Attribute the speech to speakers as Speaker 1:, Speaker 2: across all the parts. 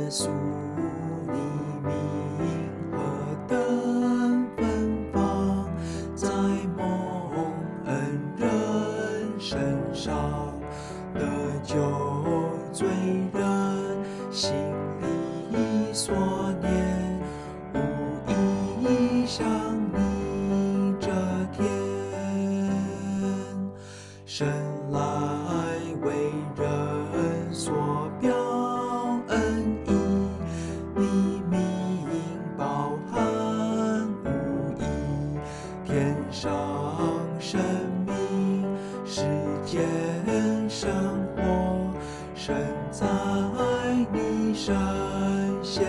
Speaker 1: 稣，你名何等芬芳，在蒙恩人身上，得救罪人心里所念，无意向你这天，神来为人所表恩义，你名饱含无遗，天上生命，世间生活，身在你身显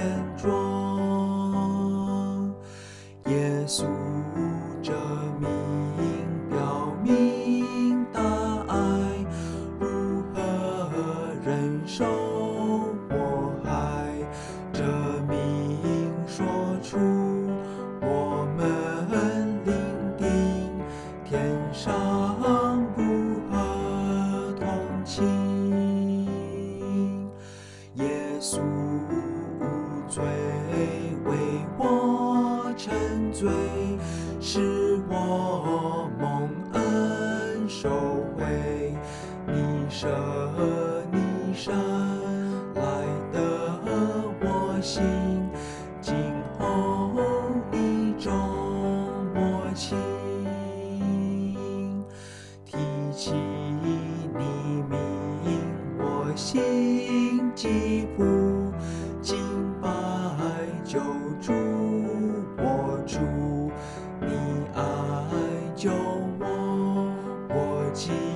Speaker 1: 中。耶稣这名表明大爱，如何忍受迫害？这名说出我们灵定，天上如何同情？耶稣无罪为我沉醉，使我蒙恩受惠。你舍你身来得我心，今后你重我轻。提起你名，我心肌肤，敬拜救主我主，你爱救我，我今